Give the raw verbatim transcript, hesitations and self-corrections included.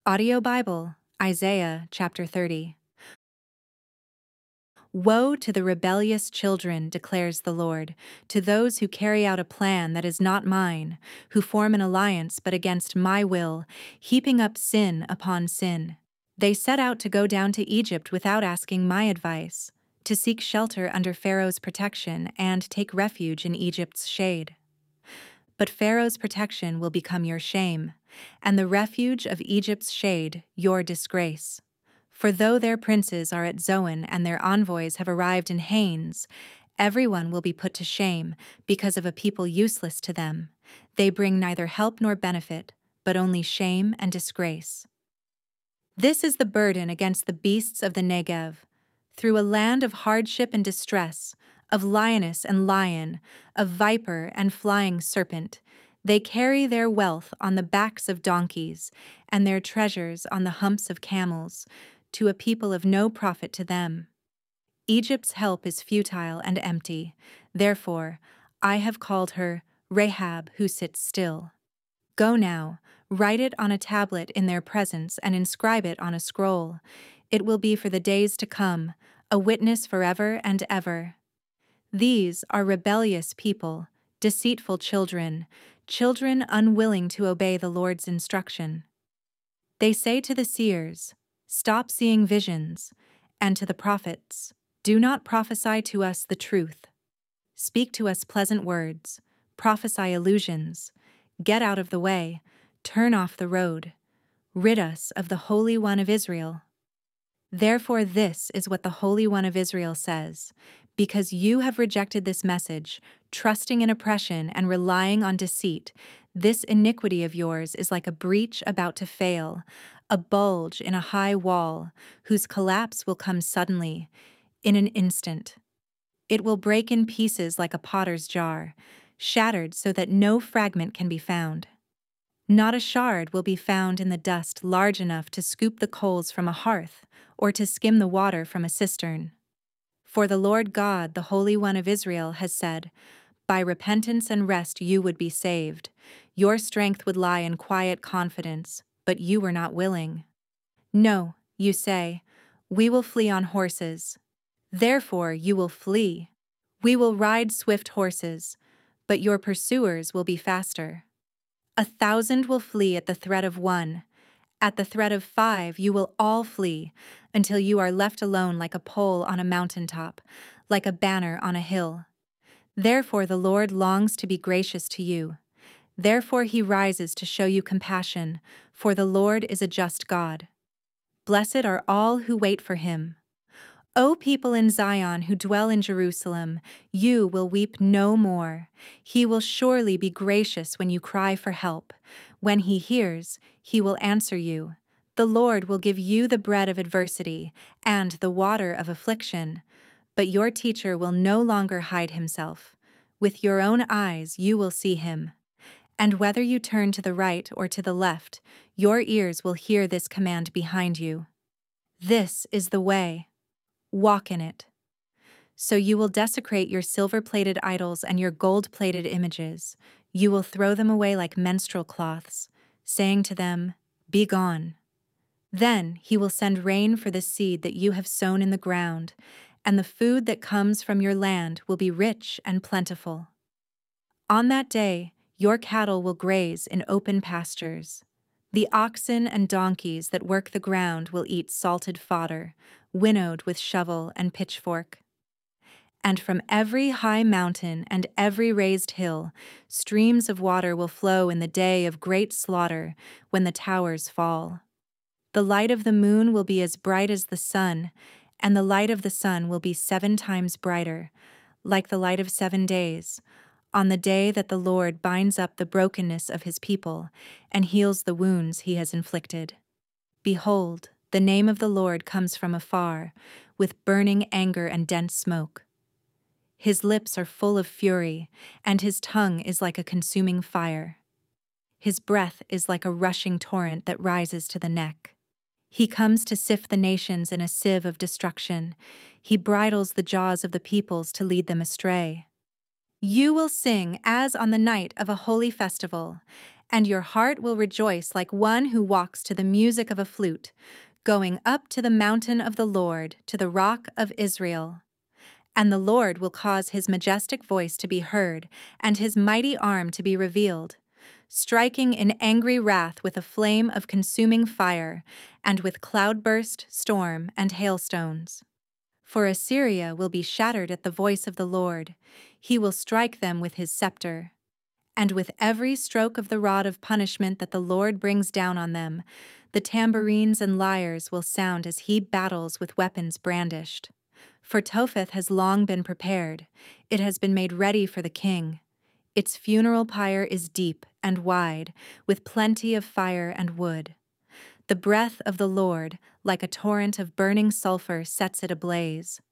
Audio Bible, Isaiah chapter thirty. Woe to the rebellious children, declares the Lord, to those who carry out a plan that is not mine, who form an alliance but against my will, heaping up sin upon sin. They set out to go down to Egypt without asking my advice, to seek shelter under Pharaoh's protection and take refuge in Egypt's shade. But Pharaoh's protection will become your shame, and the refuge of Egypt's shade your disgrace. For though their princes are at Zoan and their envoys have arrived in Hanes, everyone will be put to shame because of a people useless to them. They bring neither help nor benefit, but only shame and disgrace. This is the burden against the beasts of the Negev. Through a land of hardship and distress, of lioness and lion, of viper and flying serpent, they carry their wealth on the backs of donkeys, and their treasures on the humps of camels, to a people of no profit to them. Egypt's help is futile and empty, therefore I have called her Rahab who sits still. Go now, write it on a tablet in their presence and inscribe it on a scroll. It will be for the days to come, a witness forever and ever. These are rebellious people, deceitful children, children unwilling to obey the Lord's instruction. They say to the seers, "Stop seeing visions," and to the prophets, "Do not prophesy to us the truth. Speak to us pleasant words, prophesy illusions. Get out of the way, turn off the road. Rid us of the Holy One of Israel." Therefore this is what the Holy One of Israel says: because you have rejected this message, trusting in oppression and relying on deceit, this iniquity of yours is like a breach about to fail, a bulge in a high wall, whose collapse will come suddenly, in an instant. It will break in pieces like a potter's jar, shattered so that no fragment can be found. Not a shard will be found in the dust large enough to scoop the coals from a hearth, or to skim the water from a cistern. For the Lord God, the Holy One of Israel, has said, "By repentance and rest you would be saved. Your strength would lie in quiet confidence, but you were not willing." No, you say, "We will flee on horses." Therefore you will flee. We will ride swift horses, but your pursuers will be faster. A thousand will flee at the threat of one. At the threat of five you will all flee, until you are left alone like a pole on a mountaintop, like a banner on a hill. Therefore the Lord longs to be gracious to you. Therefore he rises to show you compassion, for the Lord is a just God. Blessed are all who wait for him. O people in Zion who dwell in Jerusalem, you will weep no more. He will surely be gracious when you cry for help. When he hears, he will answer you. The Lord will give you the bread of adversity and the water of affliction. But your teacher will no longer hide himself. With your own eyes you will see him. And whether you turn to the right or to the left, your ears will hear this command behind you. This is the way. Walk in it. So you will desecrate your silver-plated idols and your gold-plated images. You will throw them away like menstrual cloths, saying to them, "Be gone." Then he will send rain for the seed that you have sown in the ground, and the food that comes from your land will be rich and plentiful. On that day, your cattle will graze in open pastures. The oxen and donkeys that work the ground will eat salted fodder, winnowed with shovel and pitchfork. And from every high mountain and every raised hill, streams of water will flow in the day of great slaughter, when the towers fall. The light of the moon will be as bright as the sun, and the light of the sun will be seven times brighter, like the light of seven days, on the day that the Lord binds up the brokenness of his people and heals the wounds he has inflicted. Behold, the name of the Lord comes from afar, with burning anger and dense smoke. His lips are full of fury, and his tongue is like a consuming fire. His breath is like a rushing torrent that rises to the neck. He comes to sift the nations in a sieve of destruction. He bridles the jaws of the peoples to lead them astray. You will sing as on the night of a holy festival, And your heart will rejoice like one who walks to the music of a flute, going up to the mountain of the Lord, to the rock of Israel. And the Lord will cause his majestic voice to be heard, and his mighty arm to be revealed, striking in angry wrath with a flame of consuming fire, and with cloudburst, storm, and hailstones. For Assyria will be shattered at the voice of the Lord. He will strike them with his scepter. And with every stroke of the rod of punishment that the Lord brings down on them, the tambourines and lyres will sound as he battles with weapons brandished. For Topheth has long been prepared. It has been made ready for the king. Its funeral pyre is deep and wide, with plenty of fire and wood. The breath of the Lord, like a torrent of burning sulfur, sets it ablaze.